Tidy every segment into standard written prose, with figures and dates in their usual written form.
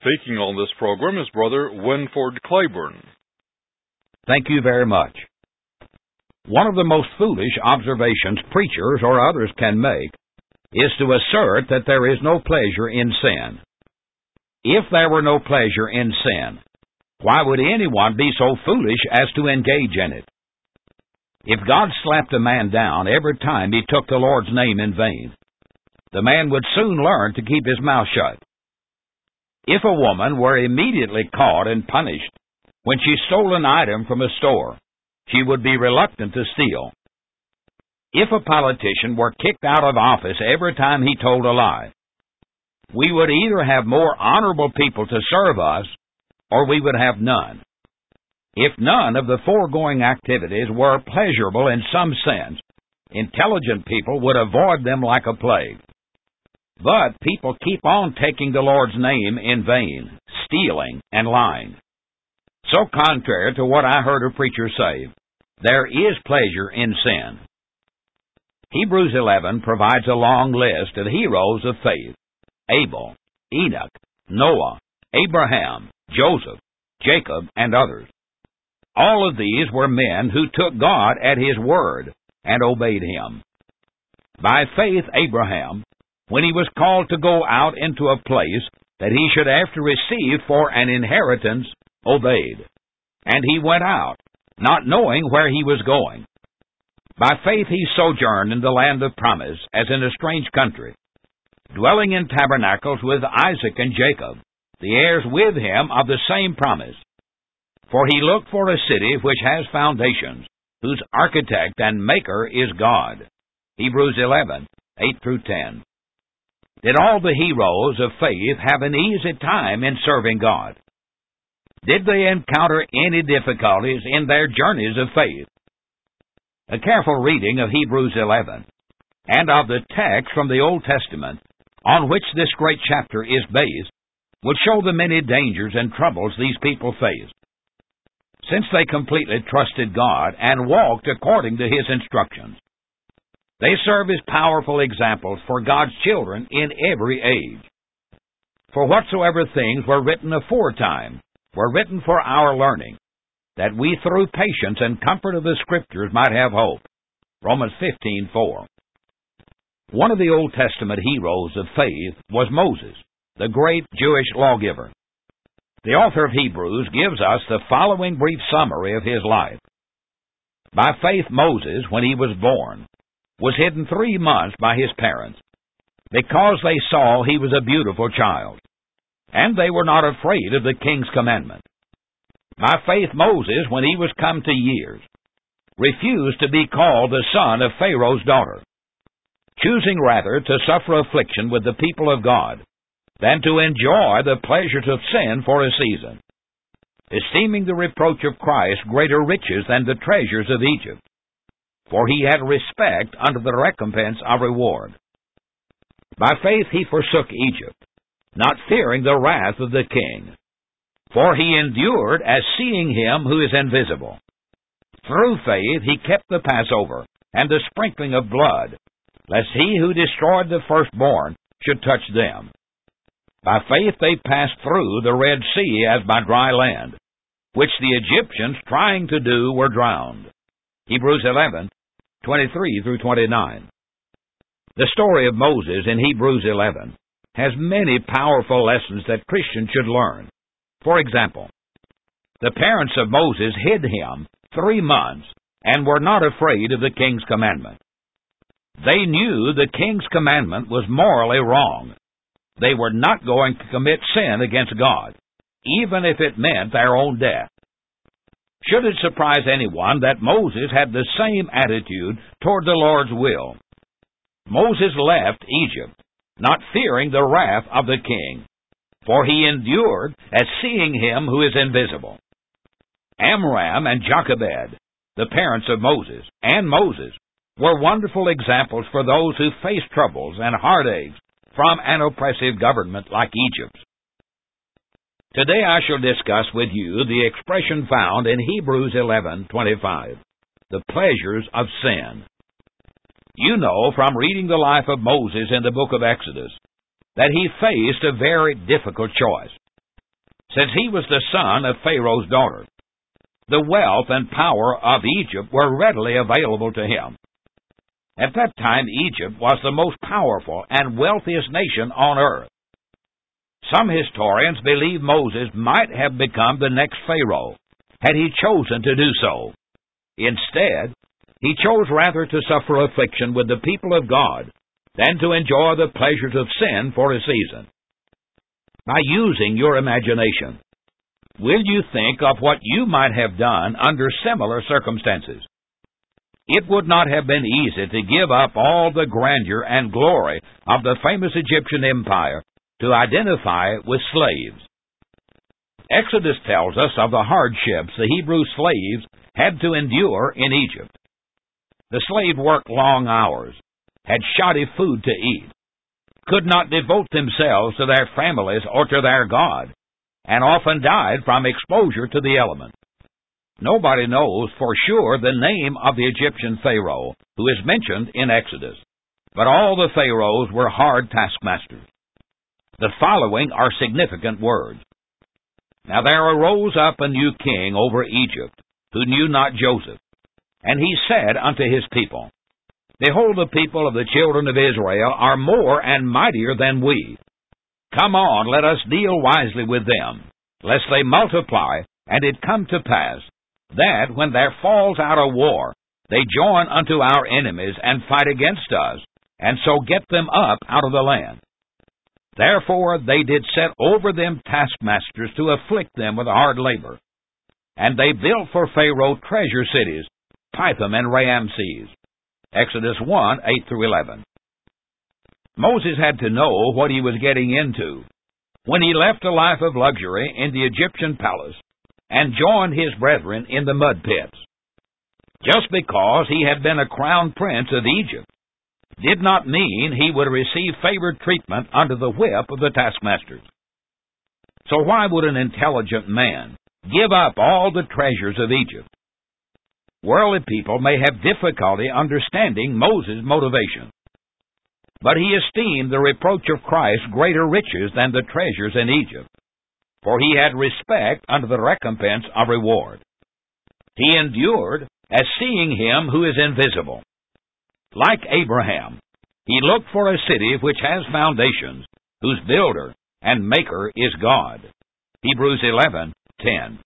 Speaking on this program is Brother Winford Claiborne. Thank you very much. One of the most foolish observations preachers or others can make is to assert that there is no pleasure in sin. If there were no pleasure in sin, why would anyone be so foolish as to engage in it? If God slapped a man down every time he took the Lord's name in vain, the man would soon learn to keep his mouth shut. If a woman were immediately caught and punished when she stole an item from a store, she would be reluctant to steal. If a politician were kicked out of office every time he told a lie, we would either have more honorable people to serve us, or we would have none. If none of the foregoing activities were pleasurable in some sense, intelligent people would avoid them like a plague. But people keep on taking the Lord's name in vain, stealing and lying. So contrary to what I heard a preacher say, there is pleasure in sin. Hebrews 11 provides a long list of heroes of faith: Abel, Enoch, Noah, Abraham, Joseph, Jacob, and others. All of these were men who took God at His word and obeyed Him. By faith, Abraham, when he was called to go out into a place that he should after receive for an inheritance, obeyed. And he went out, not knowing where he was going. By faith he sojourned in the land of promise, as in a strange country, dwelling in tabernacles with Isaac and Jacob, the heirs with him of the same promise. For he looked for a city which has foundations, whose architect and maker is God. Hebrews 11, 8-10. Did all the heroes of faith have an easy time in serving God? Did they encounter any difficulties in their journeys of faith? A careful reading of Hebrews 11 and of the text from the Old Testament on which this great chapter is based will show the many dangers and troubles these people faced. Since they completely trusted God and walked according to His instructions, they serve as powerful examples for God's children in every age. For whatsoever things were written aforetime were written for our learning, that we through patience and comfort of the Scriptures might have hope. Romans 15:4. One of the Old Testament heroes of faith was Moses, the great Jewish lawgiver. The author of Hebrews gives us the following brief summary of his life. By faith Moses, when he was born, was hidden 3 months by his parents, because they saw he was a beautiful child, and they were not afraid of the king's commandment. By faith Moses, when he was come to years, refused to be called the son of Pharaoh's daughter, choosing rather to suffer affliction with the people of God than to enjoy the pleasures of sin for a season, esteeming the reproach of Christ greater riches than the treasures of Egypt, for he had respect unto the recompense of reward. By faith he forsook Egypt, not fearing the wrath of the king, for he endured as seeing him who is invisible. Through faith he kept the Passover and the sprinkling of blood, lest he who destroyed the firstborn should touch them. By faith they passed through the Red Sea as by dry land, which the Egyptians trying to do were drowned. Hebrews 11, 23-29. The story of Moses in Hebrews 11 has many powerful lessons that Christians should learn. For example, the parents of Moses hid him 3 months and were not afraid of the king's commandment. They knew the king's commandment was morally wrong. They were not going to commit sin against God, even if it meant their own death. Should it surprise anyone that Moses had the same attitude toward the Lord's will? Moses left Egypt, not fearing the wrath of the king, for he endured as seeing him who is invisible. Amram and Jochebed, the parents of Moses, and Moses, were wonderful examples for those who face troubles and heartaches from an oppressive government like Egypt's. Today I shall discuss with you the expression found in Hebrews 11:25, the pleasures of sin. You know from reading the life of Moses in the book of Exodus that he faced a very difficult choice. since he was the son of Pharaoh's daughter. The wealth and power of Egypt were readily available to him. At that time, Egypt was the most powerful and wealthiest nation on earth. Some historians believe Moses might have become the next Pharaoh, had he chosen to do so. Instead, he chose rather to suffer affliction with the people of God than to enjoy the pleasures of sin for a season. By using your imagination, will you think of what you might have done under similar circumstances? It would not have been easy to give up all the grandeur and glory of the famous Egyptian empire to identify with slaves. Exodus tells us of the hardships the Hebrew slaves had to endure in Egypt. The slave worked long hours, had shoddy food to eat, could not devote themselves to their families or to their God, and often died from exposure to the elements. Nobody knows for sure the name of the Egyptian Pharaoh who is mentioned in Exodus, but all the pharaohs were hard taskmasters. The following are significant words. Now there arose up a new king over Egypt, who knew not Joseph. And he said unto his people, Behold, the people of the children of Israel are more and mightier than we. Come on, let us deal wisely with them, lest they multiply, and it come to pass, that when there falls out a war, they join unto our enemies and fight against us, and so get them up out of the land. Therefore they did set over them taskmasters to afflict them with hard labor. And they built for Pharaoh treasure cities, Pithom and Ramses. Exodus 1, 8-11. Moses had to know what he was getting into when he left a life of luxury in the Egyptian palace and joined his brethren in the mud pits. Just because he had been a crown prince of Egypt did not mean he would receive favored treatment under the whip of the taskmasters. So why would an intelligent man give up all the treasures of Egypt? Worldly people may have difficulty understanding Moses' motivation, but he esteemed the reproach of Christ greater riches than the treasures in Egypt, for he had respect unto the recompense of reward. He endured as seeing him who is invisible. Like Abraham, he looked for a city which has foundations, whose builder and maker is God. Hebrews 11:10.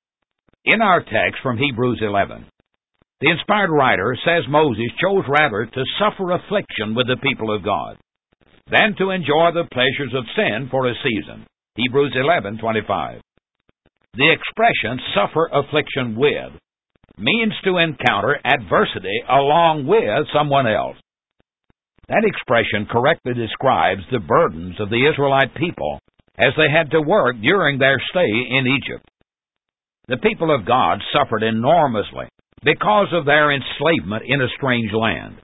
In our text from Hebrews 11, the inspired writer says Moses chose rather to suffer affliction with the people of God than to enjoy the pleasures of sin for a season. Hebrews 11:25. The expression suffer affliction with means to encounter adversity along with someone else. That expression correctly describes the burdens of the Israelite people as they had to work during their stay in Egypt. The people of God suffered enormously because of their enslavement in a strange land.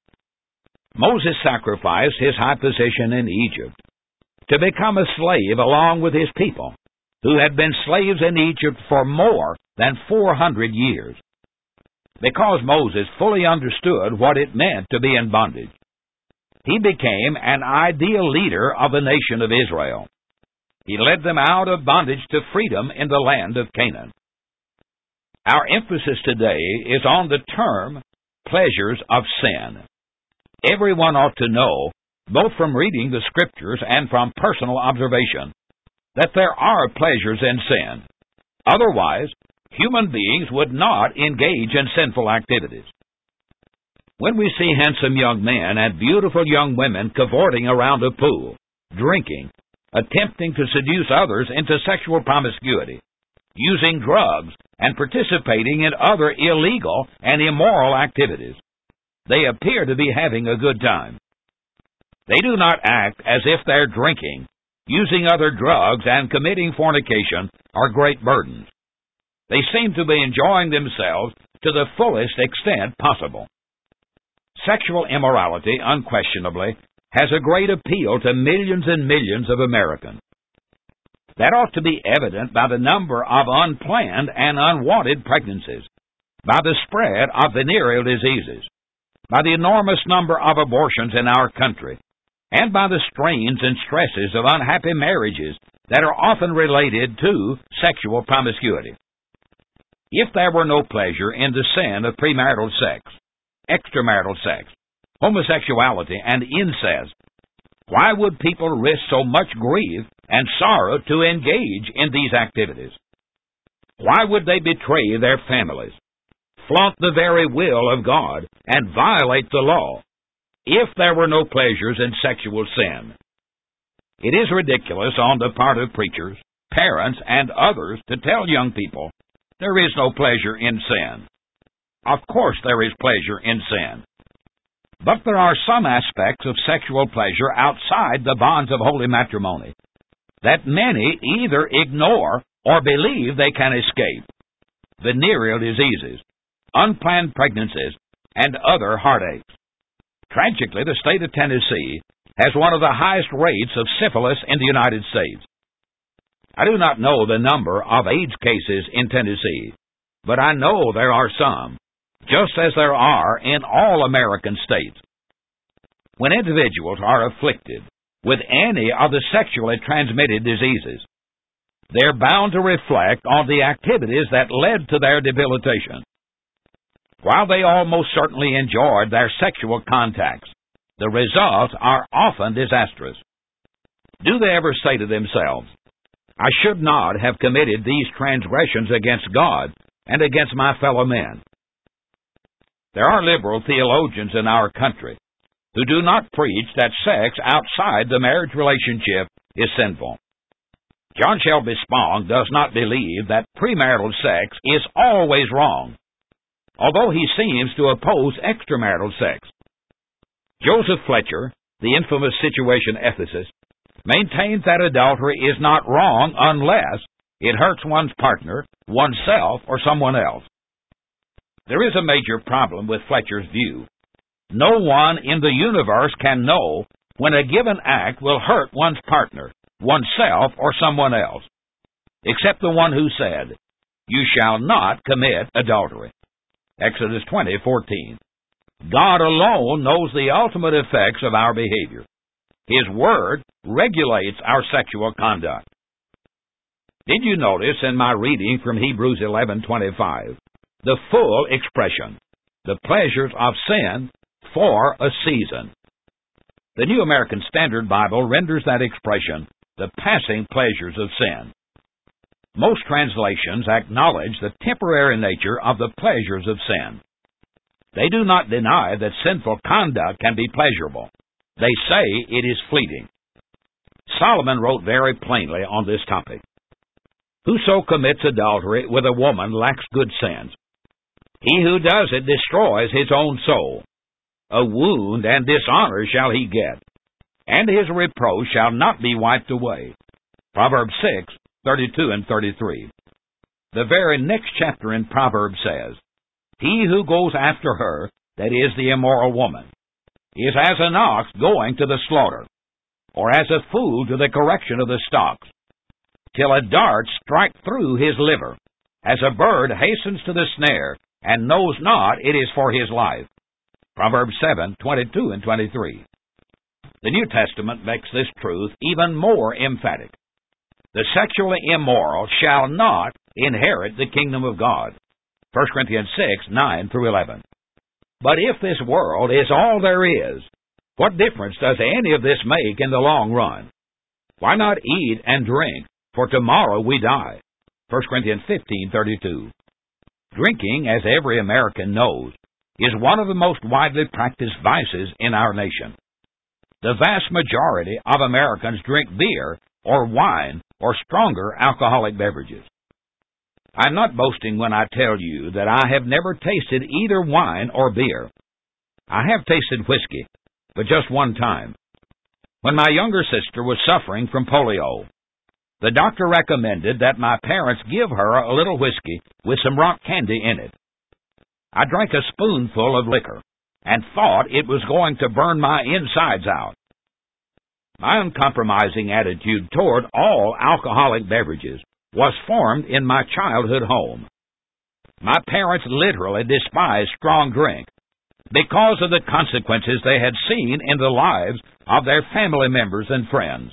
Moses sacrificed his high position in Egypt to become a slave along with his people, who had been slaves in Egypt for more than 400 years. Because Moses fully understood what it meant to be in bondage, he became an ideal leader of the nation of Israel. He led them out of bondage to freedom in the land of Canaan. Our emphasis today is on the term pleasures of sin. Everyone ought to know, both from reading the Scriptures and from personal observation, that there are pleasures in sin. Otherwise, human beings would not engage in sinful activities. When we see handsome young men and beautiful young women cavorting around a pool, drinking, attempting to seduce others into sexual promiscuity, using drugs, and participating in other illegal and immoral activities, they appear to be having a good time. They do not act as if their drinking, using other drugs, and committing fornication are great burdens. They seem to be enjoying themselves to the fullest extent possible. Sexual immorality, unquestionably, has a great appeal to millions and millions of Americans. That ought to be evident by the number of unplanned and unwanted pregnancies, by the spread of venereal diseases, by the enormous number of abortions in our country, and by the strains and stresses of unhappy marriages that are often related to sexual promiscuity. If there were no pleasure in the sin of premarital sex, extramarital sex, homosexuality, and incest, why would people risk so much grief and sorrow to engage in these activities? Why would they betray their families, flaunt the very will of God, and violate the law if there were no pleasures in sexual sin? It is ridiculous on the part of preachers, parents, and others to tell young people there is no pleasure in sin. Of course there is pleasure in sin. But there are some aspects of sexual pleasure outside the bonds of holy matrimony that many either ignore or believe they can escape. Venereal diseases, unplanned pregnancies, and other heartaches. Tragically, the state of Tennessee has one of the highest rates of syphilis in the United States. I do not know the number of AIDS cases in Tennessee, but I know there are some, just as there are in all American states. When individuals are afflicted with any of the sexually transmitted diseases, they're bound to reflect on the activities that led to their debilitation. While they almost certainly enjoyed their sexual contacts, the results are often disastrous. Do they ever say to themselves, I should not have committed these transgressions against God and against my fellow men? There are liberal theologians in our country who do not preach that sex outside the marriage relationship is sinful. John Shelby Spong does not believe that premarital sex is always wrong, although he seems to oppose extramarital sex. Joseph Fletcher, the infamous situation ethicist, maintains that adultery is not wrong unless it hurts one's partner, oneself, or someone else. There is a major problem with Fletcher's view. No one in the universe can know when a given act will hurt one's partner, oneself, or someone else, except the one who said, You shall not commit adultery. Exodus 20:14. God alone knows the ultimate effects of our behavior. His Word regulates our sexual conduct. Did you notice in my reading from Hebrews 11:25 the full expression, the pleasures of sin for a season? The New American Standard Bible renders that expression, the passing pleasures of sin. Most translations acknowledge the temporary nature of the pleasures of sin. They do not deny that sinful conduct can be pleasurable. They say it is fleeting. Solomon wrote very plainly on this topic. Whoso commits adultery with a woman lacks good sense. He who does it destroys his own soul. A wound and dishonor shall he get, and his reproach shall not be wiped away. Proverbs 6:32 and 33. The very next chapter in Proverbs says, He who goes after her, that is the immoral woman, is as an ox going to the slaughter, or as a fool to the correction of the stocks, till a dart strike through his liver, as a bird hastens to the snare, and knows not it is for his life. Proverbs 7:22 and 23. The New Testament makes this truth even more emphatic. The sexually immoral shall not inherit the kingdom of God. 1 Corinthians 6:9 through 11. But if this world is all there is, what difference does any of this make in the long run? Why not eat and drink, for tomorrow we die? 1 Corinthians 15:32. Drinking, as every American knows, is one of the most widely practiced vices in our nation. The vast majority of Americans drink beer or wine or stronger alcoholic beverages. I'm not boasting when I tell you that I have never tasted either wine or beer. I have tasted whiskey, but just one time. When my younger sister was suffering from polio, the doctor recommended that my parents give her a little whiskey with some rock candy in it. I drank a spoonful of liquor and thought it was going to burn my insides out. My uncompromising attitude toward all alcoholic beverages was formed in my childhood home. My parents literally despised strong drink, because of the consequences they had seen in the lives of their family members and friends.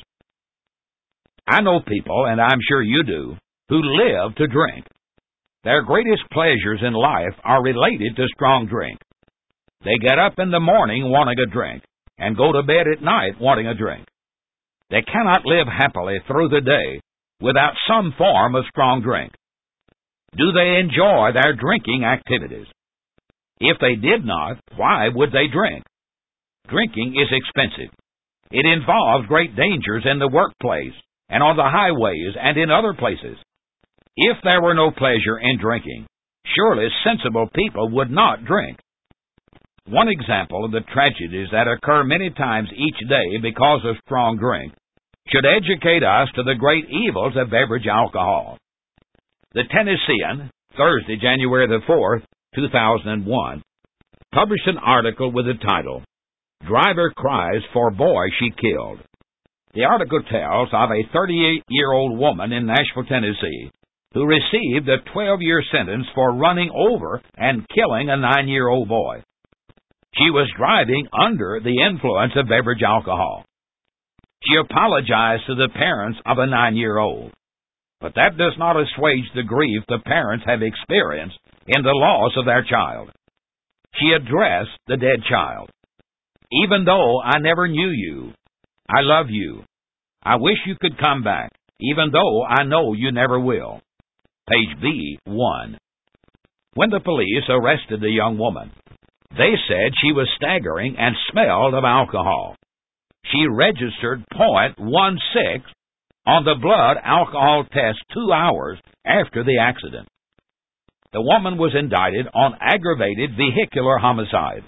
I know people, and I'm sure you do, who live to drink. Their greatest pleasures in life are related to strong drink. They get up in the morning wanting a drink, and go to bed at night wanting a drink. They cannot live happily through the day without some form of strong drink. Do they enjoy their drinking activities? If they did not, why would they drink? Drinking is expensive. It involves great dangers in the workplace and on the highways and in other places. If there were no pleasure in drinking, surely sensible people would not drink. One example of the tragedies that occur many times each day because of strong drink should educate us to the great evils of beverage alcohol. The Tennessean, Thursday, January the 4th, 2001, published an article with the title, "Driver Cries for Boy She Killed." The article tells of a 38-year-old woman in Nashville, Tennessee, who received a 12-year sentence for running over and killing a 9-year-old boy. She was driving under the influence of beverage alcohol. She apologized to the parents of a 9-year-old. But that does not assuage the grief the parents have experienced in the loss of their child. She addressed the dead child. "Even though I never knew you, I love you. I wish you could come back, even though I know you never will." Page B1. When the police arrested the young woman, they said she was staggering and smelled of alcohol. She registered .16 on the blood alcohol test 2 hours after the accident. The woman was indicted on aggravated vehicular homicide.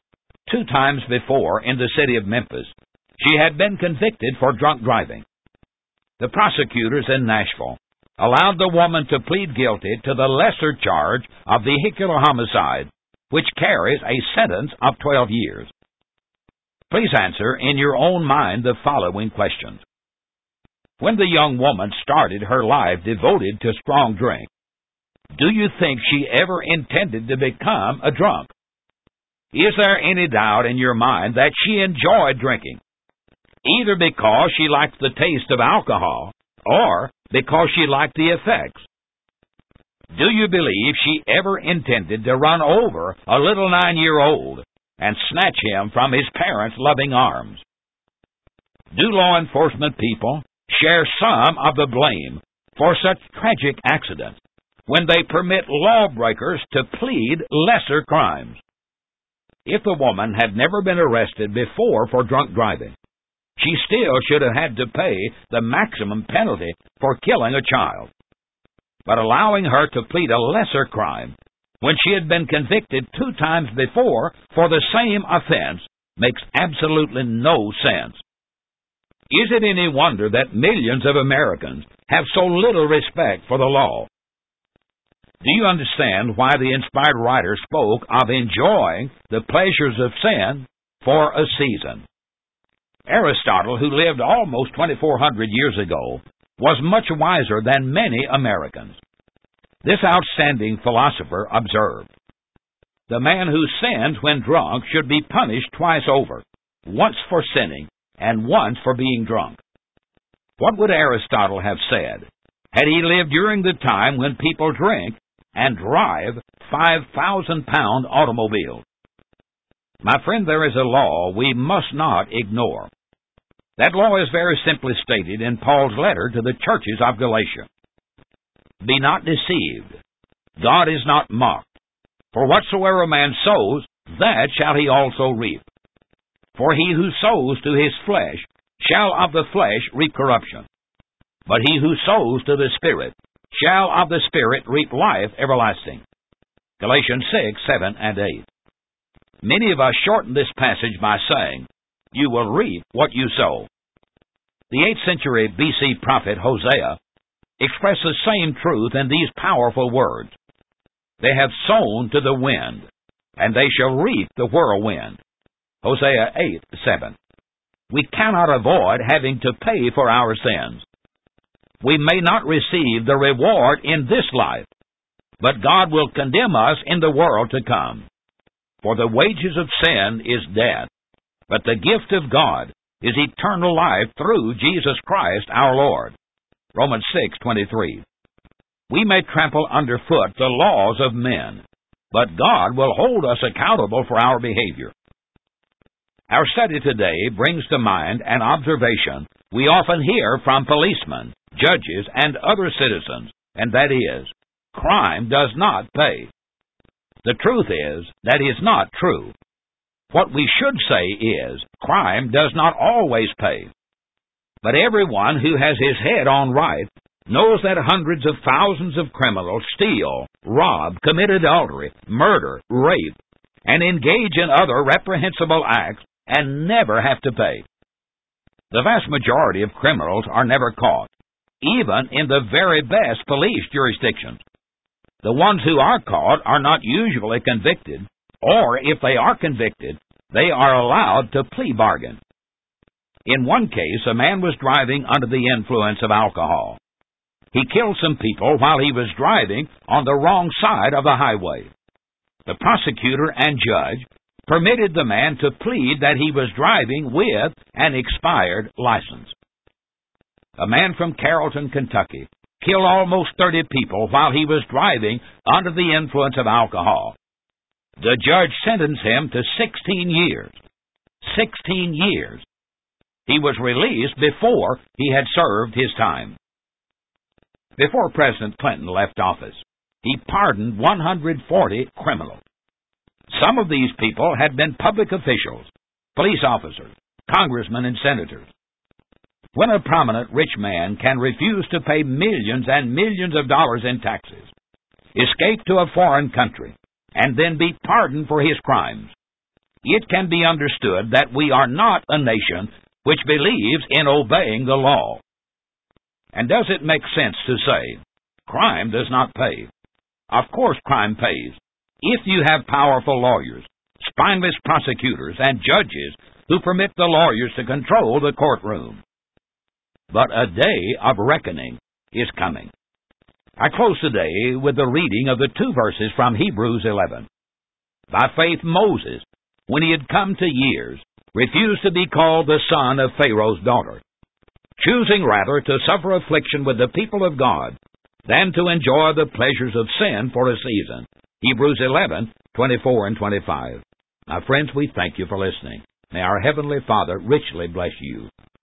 2 times before, in the city of Memphis, she had been convicted for drunk driving. The prosecutors in Nashville allowed the woman to plead guilty to the lesser charge of vehicular homicide, which carries a sentence of 12 years. Please answer in your own mind the following questions. When the young woman started her life devoted to strong drink, do you think she ever intended to become a drunk? Is there any doubt in your mind that she enjoyed drinking, either because she liked the taste of alcohol or because she liked the effects? Do you believe she ever intended to run over a little 9-year-old and snatch him from his parents' loving arms? Do law enforcement people share some of the blame for such tragic accidents when they permit lawbreakers to plead lesser crimes? If the woman had never been arrested before for drunk driving, she still should have had to pay the maximum penalty for killing a child. But allowing her to plead a lesser crime when she had been convicted 2 times before for the same offense makes absolutely no sense. Is it any wonder that millions of Americans have so little respect for the law? Do you understand why the inspired writer spoke of enjoying the pleasures of sin for a season? Aristotle, who lived almost 2,400 years ago, was much wiser than many Americans. This outstanding philosopher observed, "The man who sins when drunk should be punished twice over, once for sinning and once for being drunk." What would Aristotle have said had he lived during the time when people drink and drive 5,000-pound automobiles? My friend, there is a law we must not ignore. That law is very simply stated in Paul's letter to the churches of Galatia. "Be not deceived. God is not mocked. For whatsoever a man sows, that shall he also reap. For he who sows to his flesh shall of the flesh reap corruption. But he who sows to the Spirit shall of the Spirit reap life everlasting." Galatians 6, 7, and 8. Many of us shorten this passage by saying, "You will reap what you sow." The 8th century B.C. prophet Hosea expressed the same truth in these powerful words. "They have sown to the wind, and they shall reap the whirlwind." Hosea 8, 7. We cannot avoid having to pay for our sins. We may not receive the reward in this life, but God will condemn us in the world to come. For the wages of sin is death, but the gift of God is eternal life through Jesus Christ our Lord. Romans 6:23. We may trample underfoot the laws of men, but God will hold us accountable for our behavior. Our study today brings to mind an observation we often hear from policemen, judges, and other citizens, and that is, crime does not pay. The truth is, that is not true. What we should say is, crime does not always pay. But everyone who has his head on right knows that hundreds of thousands of criminals steal, rob, commit adultery, murder, rape, and engage in other reprehensible acts and never have to pay. The vast majority of criminals are never caught, even in the very best police jurisdictions. The ones who are caught are not usually convicted, or if they are convicted, they are allowed to plea bargain. In one case, a man was driving under the influence of alcohol. He killed some people while he was driving on the wrong side of the highway. The prosecutor and judge permitted the man to plead that he was driving with an expired license. A man from Carrollton, Kentucky, killed almost 30 people while he was driving under the influence of alcohol. The judge sentenced him to 16 years. 16 years. He was released before he had served his time. Before President Clinton left office, he pardoned 140 criminals. Some of these people had been public officials, police officers, congressmen, and senators. When a prominent rich man can refuse to pay millions and millions of dollars in taxes, escape to a foreign country, and then be pardoned for his crimes, it can be understood that we are not a nation which believes in obeying the law. And does it make sense to say, crime does not pay? Of course crime pays, if you have powerful lawyers, spineless prosecutors, and judges who permit the lawyers to control the courtroom. But a day of reckoning is coming. I close today with the reading of the 2 verses from Hebrews 11. By faith Moses, when he had come to years, refused to be called the son of Pharaoh's daughter, choosing rather to suffer affliction with the people of God than to enjoy the pleasures of sin for a season. Hebrews 11:24 and 25. My friends, we thank you for listening. May our Heavenly Father richly bless you.